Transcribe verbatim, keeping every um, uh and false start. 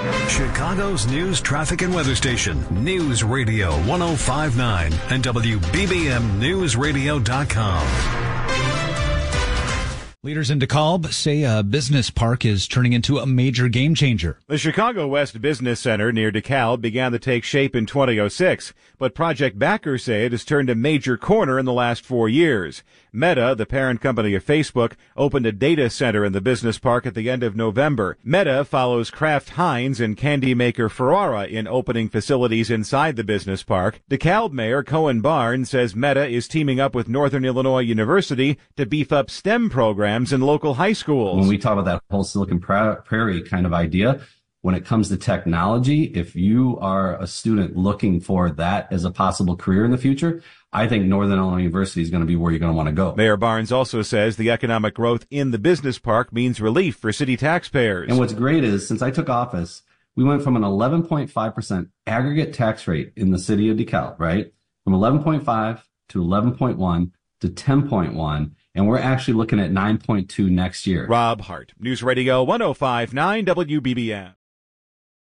Chicago's news, traffic, and weather station, News Radio one oh five point nine and W B B M News Radio dot com. Leaders in DeKalb say a business park is turning into a major game changer. The Chicago West Business Center near DeKalb began to take shape in two thousand six, but project backers say it has turned a major corner in the last four years. Meta, the parent company of Facebook, opened a data center in the business park at the end of November. Meta follows Kraft Heinz and candy maker Ferrara in opening facilities inside the business park. DeKalb Mayor Cohen Barnes says Meta is teaming up with Northern Illinois University to beef up STEM programs in local high schools. When we talk about that whole Silicon Prairie kind of idea, when it comes to technology, if you are a student looking for that as a possible career in the future, I think Northern Illinois University is going to be where you're going to want to go. Mayor Barnes also says the economic growth in the business park means relief for city taxpayers. And what's great is, since I took office, we went from an eleven point five percent aggregate tax rate in the city of DeKalb, right? From eleven point five to eleven point one to ten point one. And we're actually looking at nine point two next year. Rob Hart, News Radio one oh five point nine W B B M.